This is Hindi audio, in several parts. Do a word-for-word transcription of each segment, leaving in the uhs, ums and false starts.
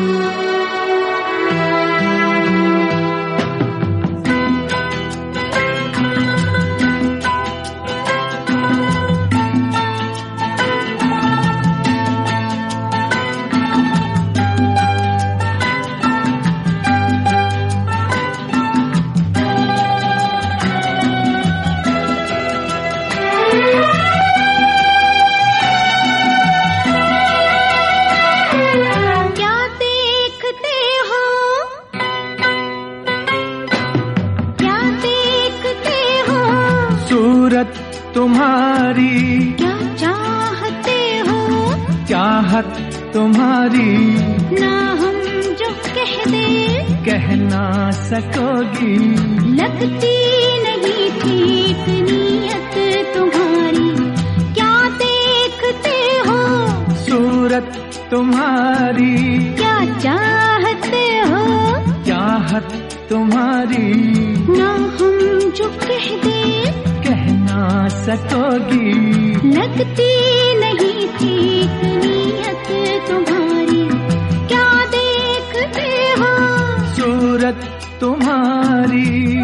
तुम्हारी क्या चाहते हो, चाहत तुम्हारी ना हम जो कह दे कह ना सकोगी। लगती नहीं ठीक नीयत तुम्हारी, क्या देखते हो सूरत तुम्हारी क्या चाहते हो, चाहत तुम्हारी ना हम जो कह दे कहना सकोगी। लगती नहीं ठीक नीयत तुम्हारी, क्या देखते हो सूरत तुम्हारी।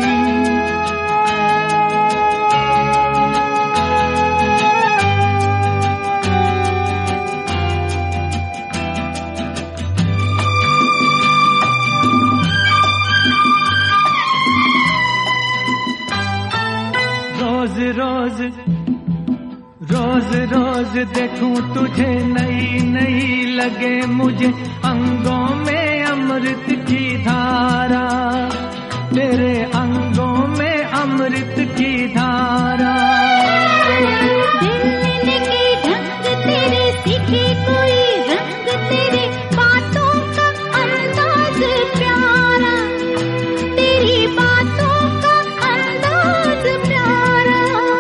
रोज रोज रोज रोज देखूं तुझे नई नई लगे मुझे, अंगों में अमृत की धारा, तेरे अंगों में अमृत की धारा। दिल की ढंग तेरे सीखे कोई रंग, तेरे बातों का अंदाज प्यारा, तेरी बातों का अंदाज प्यारा।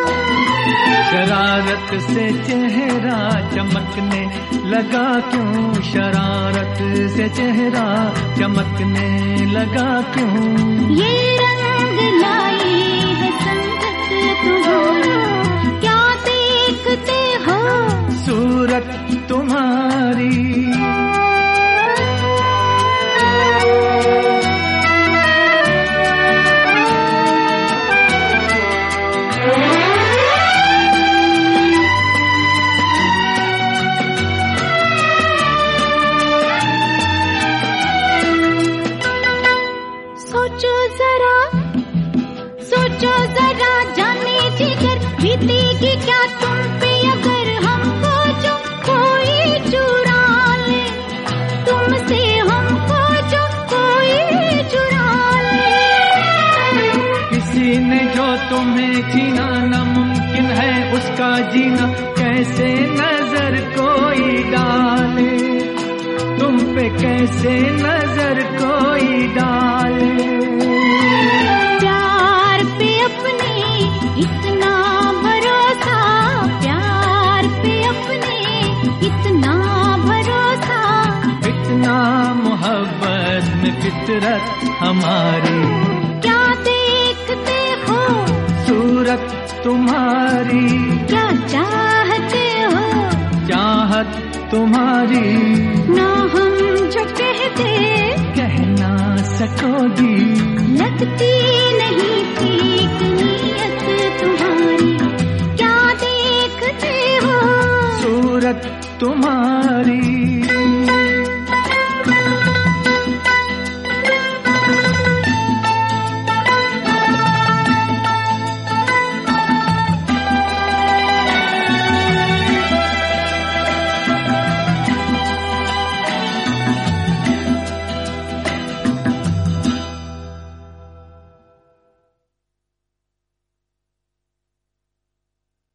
शरारत से चेहरा चमकने लगा क्यों, शरारत से चेहरा चमकने लगा क्यों। ये रंग लाई है संगत तुम्हारी, क्या देखते हो सूरत तुम्हारी। सोचो जरा, सोचो जरा जाने जिगर, बीतेगी क्या तुम पे अगर हमको जो कोई चुरा ले, तुमसे हमको जो कोई चुरा ले। किसी ने जो तुम्हें छीना नामुमकिन है उसका जीना, कैसे नजर कोई डाले, तुम पे कैसे नजर कोई डाले। प्यार पे अपने इतना भरोसा, प्यार पे अपने इतना भरोसा, इतना मोहब्बत में फितरत हमारी। क्या देखते हो सूरत तुम्हारी, क्या चाहते हो चाहत तुम्हारी ना हम जो कहते कह ना सकोगी। लगती नहीं ठीक नीयत तुम्हारी, क्या देखते हो सूरत तुम्हारी।